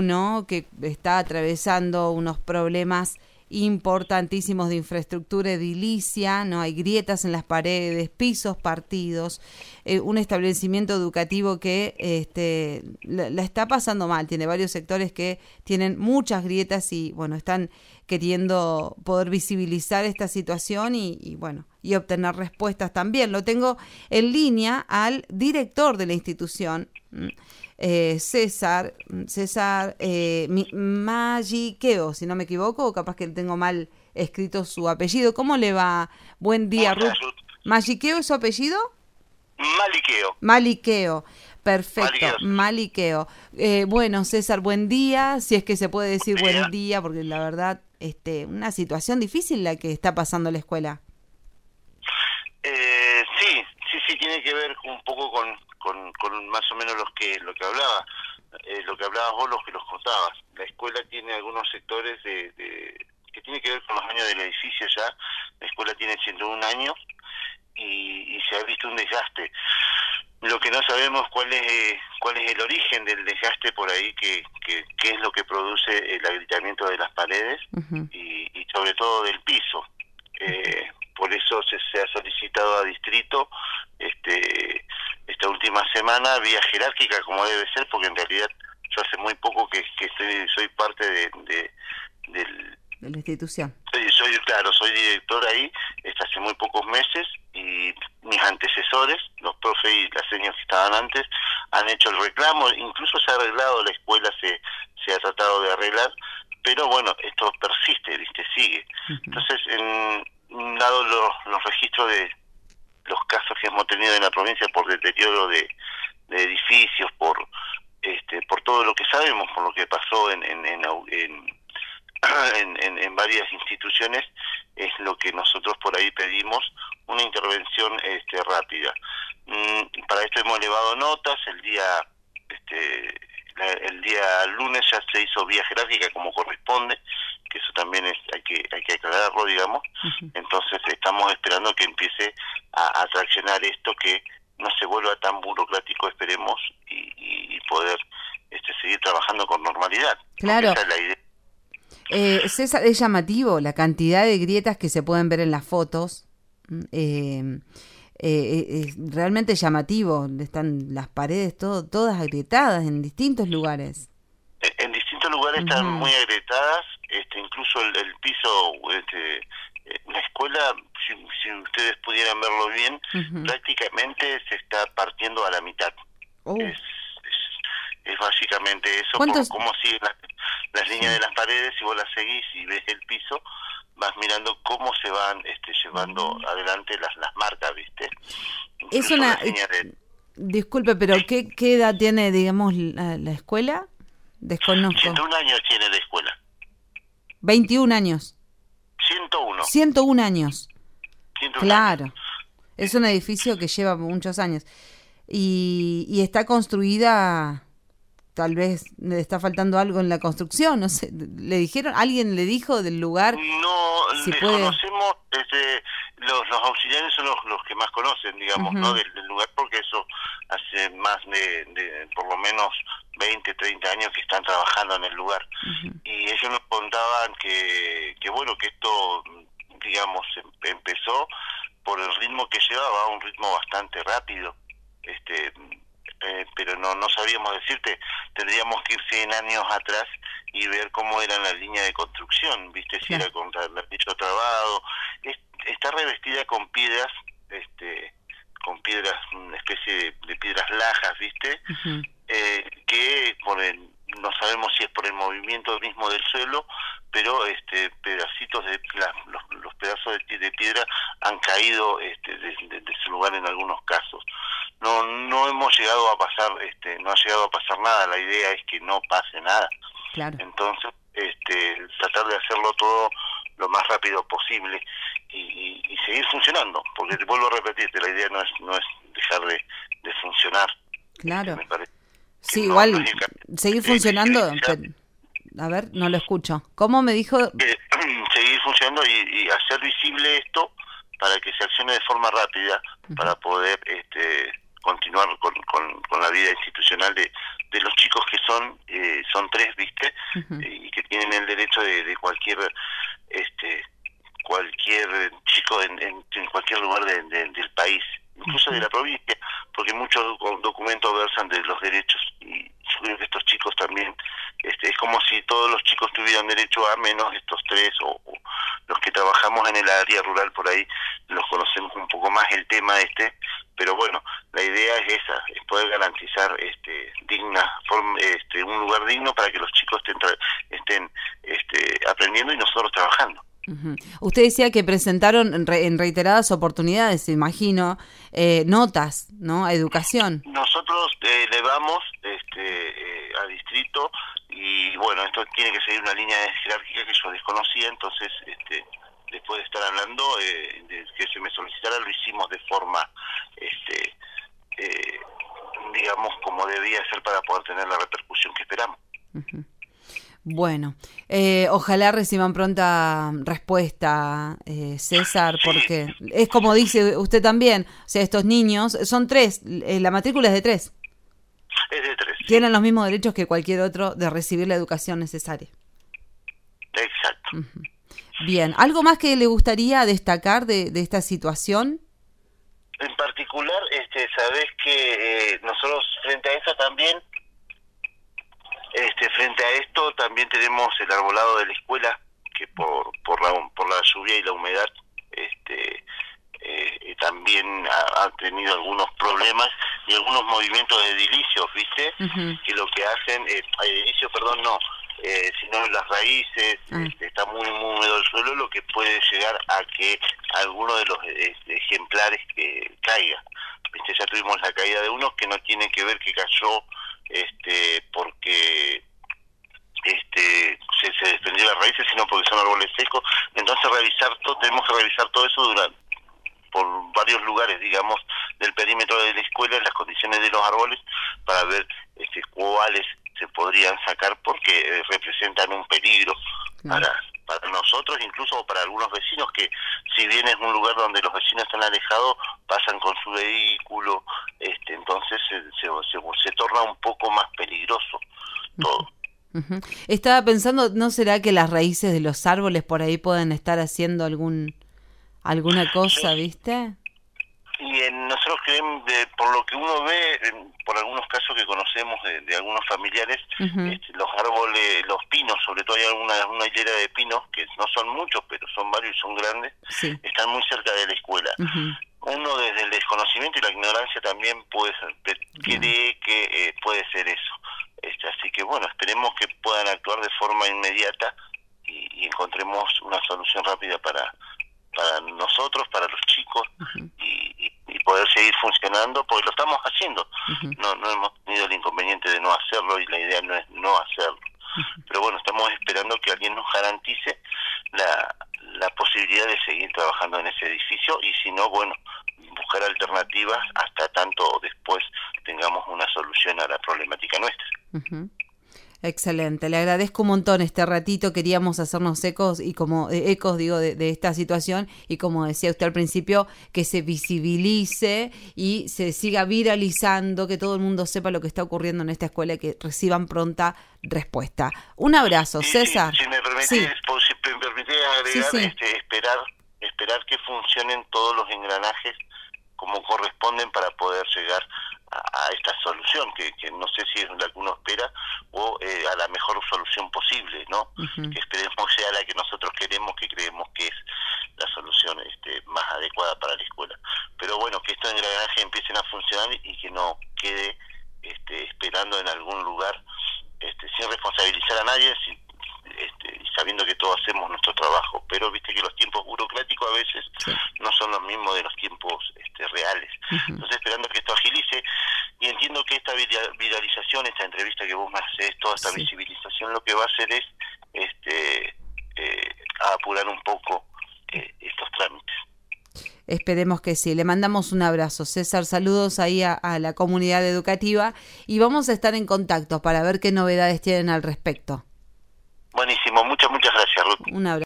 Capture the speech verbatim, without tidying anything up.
uno que está atravesando unos problemas importantísimos de infraestructura edilicia, ¿no? Hay grietas en las paredes, pisos partidos, eh, un establecimiento educativo que este, la, la está pasando mal, tiene varios sectores que tienen muchas grietas y bueno, están queriendo poder visibilizar esta situación y, y bueno, y obtener respuestas también. Lo tengo en línea al director de la institución, Eh, César, César eh, Magiqueo, si no me equivoco, o capaz que tengo mal escrito su apellido. ¿Cómo le va? Buen día, Ruth. ¿Magiqueo es su apellido? Maliqueo. Maliqueo, perfecto, Maliqueo. Eh, bueno, César, buen día, si es que se puede decir buen día, buen día porque la verdad, este, una situación difícil la que está pasando la escuela. Eh, sí, sí, sí, tiene que ver un poco con, con, con más o menos los que, lo que hablaba, eh, lo que hablabas vos, los que los contabas. La escuela tiene algunos sectores de, de que tiene que ver con los años del edificio ya. La escuela tiene ciento un años y, y se ha visto un desgaste. Lo que no sabemos cuál es eh, cuál es el origen del desgaste por ahí, que, que, que es lo que produce el agrietamiento de las paredes uh-huh. y, y sobre todo del piso. Eh, por eso se, se ha solicitado a distrito este esta última semana vía jerárquica, como debe ser, porque en realidad yo hace muy poco que, que estoy, soy parte de, de del de la institución. Soy, soy claro, soy director ahí, este, hace muy pocos meses, y mis antecesores, los profes y las señas que estaban antes, han hecho el reclamo, incluso se ha arreglado, la escuela se, se ha tratado de arreglar, pero bueno, esto persiste, ¿viste? Sigue. Uh-huh. Entonces, en, dado los, los registros de los casos que hemos tenido en la provincia por deterioro de, de edificios, por este por todo lo que sabemos, por lo que pasó en en, en, en, en, en, en varias instituciones, es lo que nosotros por ahí pedimos, una intervención este rápida. Mm, para esto hemos elevado notas, el día este el día lunes ya se hizo vía jerárquica como corresponde, que eso también es hay que hay que aclararlo, digamos. Uh-huh. Entonces estamos esperando que empiece a, a traccionar esto, que no se vuelva tan burocrático, esperemos, y, y, y poder este seguir trabajando con normalidad. Claro. Esa es la idea. Eh, César, es llamativo la cantidad de grietas que se pueden ver en las fotos. Eh, eh, es realmente llamativo. Están las paredes todo, todas agrietadas en distintos lugares. En, en distintos lugares uh-huh. están muy agrietadas, este, incluso el, el piso, este, la escuela, si, si ustedes pudieran verlo bien, uh-huh. prácticamente se está partiendo a la mitad. Oh. Es, es, es básicamente eso, por cómo siguen las, las líneas sí. de las paredes. Si vos las seguís y ves el piso, vas mirando cómo se van este, llevando uh-huh. adelante las, las marcas, ¿viste? Es una... De... Disculpe, pero ¿qué, ¿qué edad tiene, digamos, la, la escuela? Desconozco. ciento un años tiene la escuela. veintiún años. ciento uno. ciento un años. ciento uno claro. Años. Es un edificio que lleva muchos años. Y, y está construida, tal vez le está faltando algo en la construcción, no sé. ¿Le dijeron? ¿Alguien le dijo del lugar? No, si desconocemos, puede... este, los, los auxiliares son los, los que más conocen, digamos, uh-huh. ¿no? Del, del lugar, porque eso hace más de, de por lo menos veinte, treinta años que están trabajando en el lugar. Uh-huh. Y ellos nos contaban que, que bueno, que esto, digamos, em, empezó por el ritmo que llevaba, un ritmo bastante rápido, este eh, pero no no sabíamos decirte, tendríamos que ir cien años atrás y ver cómo era la línea de construcción, viste, si claro. era con ladrillo trabado, es, está revestida con piedras, este con piedras, una especie de, de piedras lajas, viste, uh-huh. eh, que por el, no sabemos si es por el movimiento mismo del suelo, pero este pedacitos de la, los, los pedazos de, de piedra han caído este de, de, de su lugar en algunos casos. No no hemos llegado a pasar, este no ha llegado a pasar nada. La idea es que no pase nada. Claro. Entonces, este tratar de hacerlo todo lo más rápido posible y, y, y seguir funcionando, porque te vuelvo a repetirte, la idea no es no es dejar de, de funcionar. Claro. Me parece. Sí, no, igual no seguir funcionando. Pero, a ver, no lo escucho. ¿Cómo me dijo? Eh, seguir funcionando y, y hacer visible esto para que se accione de forma rápida, uh-huh. para poder este continuar con, con, con la vida institucional de, de los chicos que son eh, son tres, ¿viste? Uh-huh. Y que tienen el derecho de, de cualquier este cualquier chico en, en, en cualquier lugar de, de, del país, incluso uh-huh. de la provincia, porque muchos documentos versan de los derechos, y yo creo que estos chicos también, este, es como si todos los chicos tuvieran derecho a, menos estos tres, o, o los que trabajamos en el área rural por ahí, los conocemos un poco más el tema este, pero bueno, la idea es esa, es poder garantizar este digna forma, este un lugar digno para que los chicos estén, estén este, aprendiendo y nosotros trabajando. Uh-huh. Usted decía que presentaron en, re, en reiteradas oportunidades, imagino, eh, notas, ¿no?, a educación. Nosotros eh, elevamos este, eh, a distrito, y bueno, esto tiene que seguir una línea jerárquica que yo desconocía, entonces este, después de estar hablando eh, de que se me solicitara, lo hicimos de forma, este, eh, digamos, como debía ser para poder tener la repercusión que esperamos. Uh-huh. Bueno, eh, ojalá reciban pronta respuesta, eh, César, sí. Porque es como dice usted también, o sea, estos niños, son tres, eh, la matrícula es de tres. Es de tres. Tienen sí. los mismos derechos que cualquier otro de recibir la educación necesaria. Exacto. Uh-huh. Bien, ¿algo más que le gustaría destacar de, de esta situación? En particular, este, sabés que eh, nosotros frente a eso también, Este, frente a esto también tenemos el arbolado de la escuela, que por por la, por la lluvia y la humedad este eh, también ha, ha tenido algunos problemas y algunos movimientos de edilicios, ¿viste? Uh-huh. Que lo que hacen, eh, edilicios, perdón, no, eh, sino las raíces, uh-huh. este, está muy, muy húmedo el suelo, lo que puede llegar a que alguno de los este, ejemplares que caiga. ¿Viste? Ya tuvimos la caída de uno que no tiene que ver que cayó este porque este se, se desprendió las raíces, sino porque son árboles secos. Entonces revisar todo, tenemos que revisar todo eso durante por varios lugares, digamos, del perímetro de la escuela, las condiciones de los árboles, para ver este cuáles se podrían sacar, porque eh, representan un peligro no. para para nosotros, incluso para algunos vecinos, que si bien es un lugar donde los vecinos están alejados, pasan con su vehículo, este entonces se, se, se, se torna un poco más peligroso todo. Uh-huh. Estaba pensando, ¿no será que las raíces de los árboles por ahí pueden estar haciendo algún alguna cosa, sí. ¿Viste? Y en, nosotros creemos, de, por lo que uno ve, en, por algunos casos que conocemos de, de algunos familiares, uh-huh. este, los árboles, los pinos, sobre todo hay alguna una hilera de pinos, que no son muchos, pero son varios y son grandes, sí. están muy cerca de la escuela. Uh-huh. Uno desde el desconocimiento y la ignorancia también puede ser, cree uh-huh. que eh, puede ser eso. Este, así que bueno, esperemos que puedan actuar de forma inmediata y, y encontremos una solución rápida para para nosotros, para los chicos, uh-huh. y, y, y poder seguir funcionando, porque lo estamos haciendo. Uh-huh. No no hemos tenido el inconveniente de no hacerlo, y la idea no es no hacerlo. Uh-huh. Pero bueno, estamos esperando que alguien nos garantice la, la posibilidad de seguir trabajando en ese edificio, y si no, bueno, buscar alternativas hasta tanto después tengamos una solución a la problemática nuestra. Uh-huh. Excelente, le agradezco un montón este ratito, queríamos hacernos ecos y como eh, ecos digo de, de esta situación, y como decía usted al principio, que se visibilice y se siga viralizando, que todo el mundo sepa lo que está ocurriendo en esta escuela y que reciban pronta respuesta. Un abrazo, sí, César. Sí, si me permitís, sí. si me permitís agregar, sí, sí. Este, esperar, esperar que funcionen todos los engranajes como corresponden para poder llegar a, a esta solución, que, que no sé si es la que uno espera o eh, a la mejor solución posible, ¿no? Uh-huh. Que esperemos sea la que nosotros queremos, que creemos que es la solución este, más adecuada para la escuela. Pero bueno, que estos engranajes empiecen a funcionar y que no quede este, esperando en algún lugar, este, sin responsabilizar a nadie, sin, este, y sabiendo que todos hacemos nuestro trabajo. Pero viste que los tiempos burocráticos a veces sí. no son los mismos de los tiempos este, reales. Uh-huh. Entonces, esperando que esto agilice, y entiendo que esta viralización, esta entrevista que vos me haces, toda esta sí. visibilización, lo que va a hacer es este eh, apurar un poco eh, estos trámites. Esperemos que sí. Le mandamos un abrazo, César. Saludos ahí a, a la comunidad educativa, y vamos a estar en contacto para ver qué novedades tienen al respecto. Buenísimo. Muchas, muchas gracias, Ruth. Un abrazo.